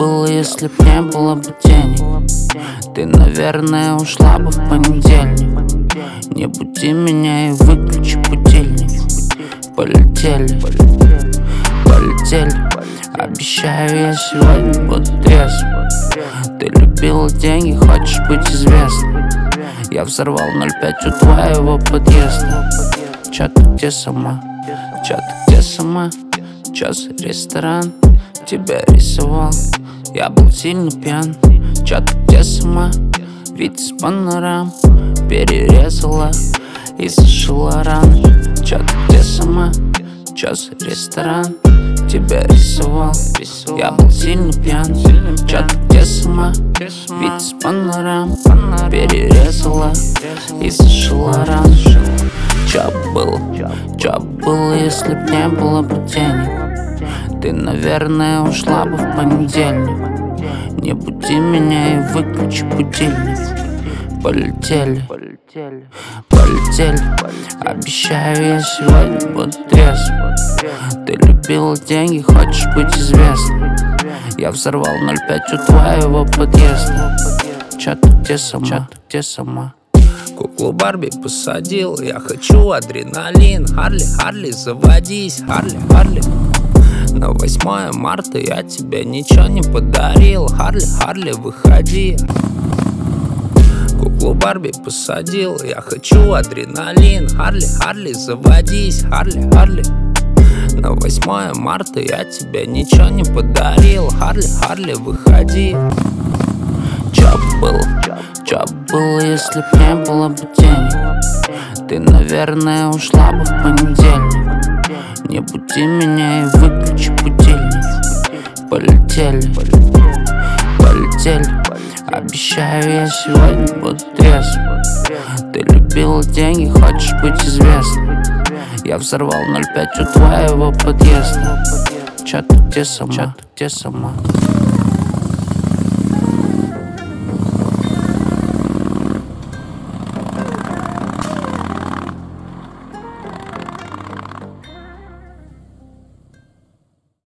было, если б не было бы денег? Ты, наверное, ушла бы в понедельник. Не буди меня и выключи будильник. Полетели, полетели. Обещаю, я сегодня буду трезв. Ты любила деньги, хочешь быть известной. Я взорвал 0,5 у твоего подъезда. Чё ты где сама? Чё ты где сама? Чё за ресторан? Тебя рисовал, я был сильно пьян. Чё ты где сама? Вид из панорам перерезала и зашила раны. Чё ты где сама? Чё за ресторан? Тебя рисовал, я был сильно пьян. Чё ты где сама? Вид из панорам перерезала и зашила раны. Чё было, если б не было бы денег? Ты, наверное, ушла бы в понедельник. Не буди меня и выключи будильник. Полетели, полетели. Обещаю, я сегодня буду трезв. Ты любила деньги, хочешь быть известной. Я взорвал 0,5 у твоего подъезда. Чё ты где сама? Чё ты где сама? Куклу Барби посадил, я хочу адреналин. Харли, Харли, заводись, Харли, Харли. На 8 марта я тебе ничего не подарил. Харли, Харли, выходи. Куклу Барби посадил, я хочу адреналин. Харли, Харли, заводись, Харли, Харли. На 8 марта я тебе ничего не подарил. Харли, Харли, выходи. Чё было, если б не было бы денег? Ты, наверное, ушла бы в понедельник. Не буди меня и выключи будильник. Полетели, полетели. Обещаю, я сегодня буду трезв. Ты любила деньги, хочешь быть известной. Я взорвал 0,5 у твоего подъезда. Чё ты где сама? Чё ты где сама?